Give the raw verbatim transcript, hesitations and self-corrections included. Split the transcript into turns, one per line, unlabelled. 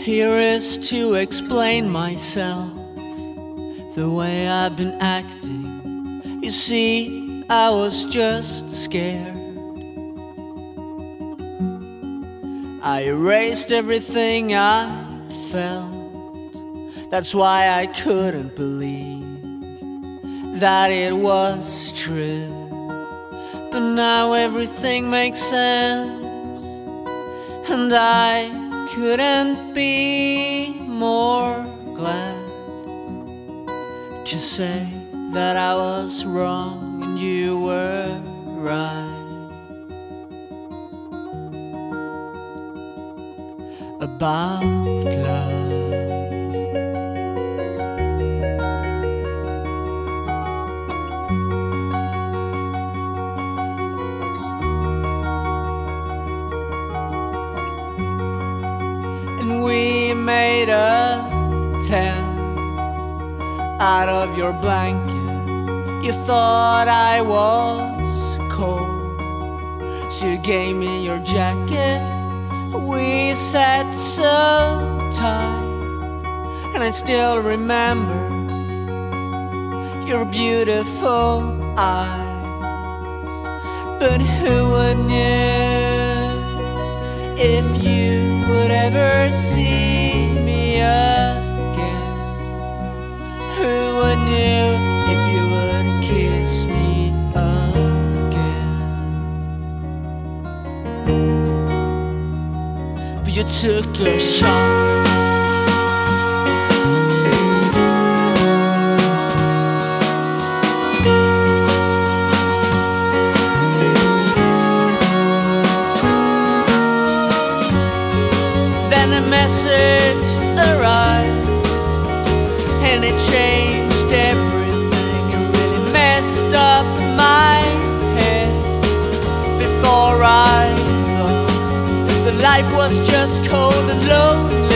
Here is to explain myself, the way I've been acting. You see, I was just scared. I erased everything I felt. That's why I couldn't believe that it was true. But now everything makes sense, and I couldn't be more glad to say that I was wrong and you were right about love. And we made a tent out of your blanket. You thought I was cold, so you gave me your jacket. We sat so tight, and I still remember your beautiful eyes. But who would know if you would ever see me again? Who would know if you would kiss me again? But you took a shot. Then a message arrived, and it changed everything. It really messed up my head. Before I thought that life was just cold and lonely,